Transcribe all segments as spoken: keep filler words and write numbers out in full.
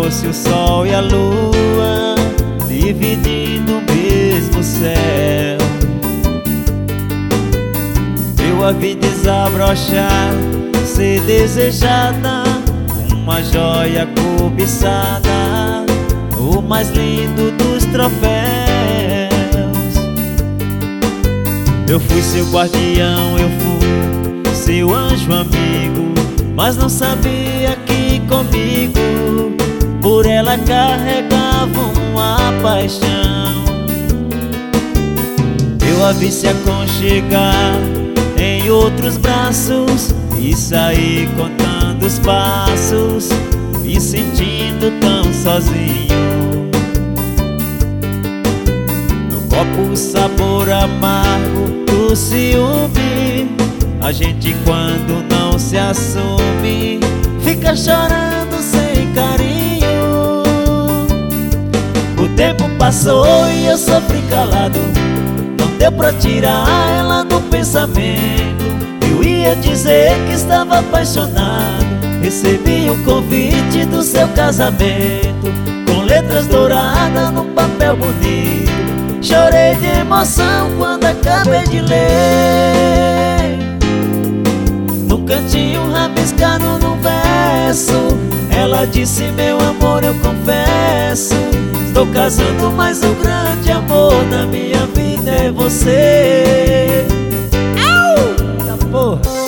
fosse o sol e a lua dividindo o mesmo céu. Eu a vi desabrochar, ser desejada, uma joia cobiçada, o mais lindo dos troféus. Eu fui seu guardião, eu fui seu anjo amigo, mas não sabia que comigo por ela carregava uma paixão. Eu a vi se aconchegar em outros braços e saí contando os passos, me sentindo tão sozinho. No copo o sabor amargo do ciúme, a gente quando não se assume fica chorando sem carinho. O tempo passou e eu sofri calado, não deu pra tirar ela do pensamento. Eu ia dizer que estava apaixonado, recebi um convite do seu casamento, com letras douradas num papel bonito. Chorei de emoção quando acabei de ler, num cantinho rabiscado num verso. Ela disse: meu amor, eu confesso, estou casando, mas o grande amor da minha vida é você. Au! Tá porra!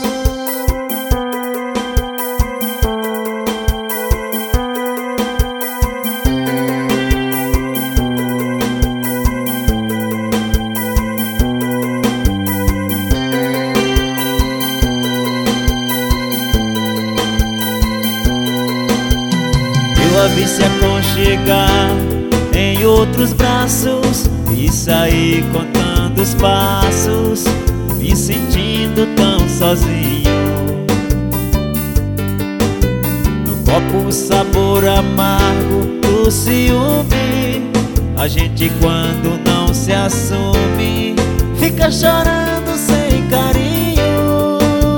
Eu a vi se aconchegar em outros braços e saí contando os passos, me sentindo tão sozinho. No copo o sabor amargo do ciúme, a gente quando não se assume fica chorando sem carinho.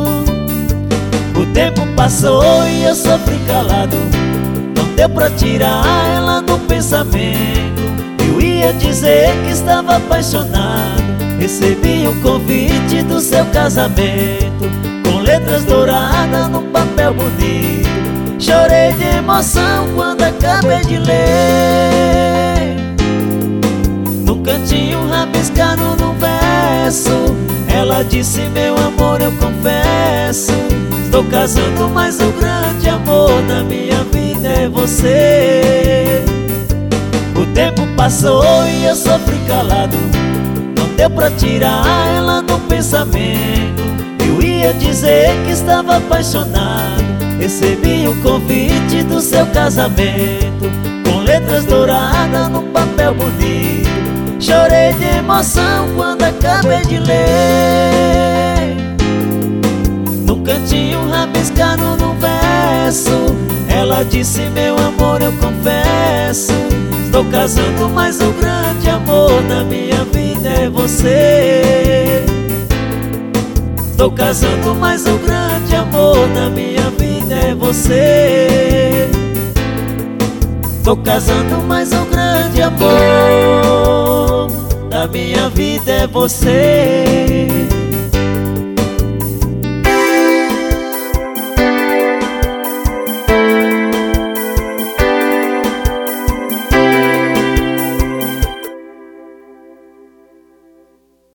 O tempo passou e eu sofri calado, deu pra tirar ela do pensamento. Eu ia dizer que estava apaixonado, recebi um convite do seu casamento, com letras douradas num papel bonito. Chorei de emoção quando acabei de ler, num cantinho rabiscado num verso. Ela disse: meu amor, eu confesso, estou casando, mas o grande amor da minha vida é você. O tempo passou e eu sofri calado, não deu pra tirar ela do pensamento. Eu ia dizer que estava apaixonado, recebi um convite do seu casamento, com letras douradas num papel bonito. Chorei de emoção quando acabei de ler, num cantinho rabiscado num verso. Ela disse: meu amor, eu confesso, estou casando, mas o grande amor da minha vida é você. Estou casando, mas o grande amor da minha vida é você. Estou casando, mas o grande amor da minha vida é você.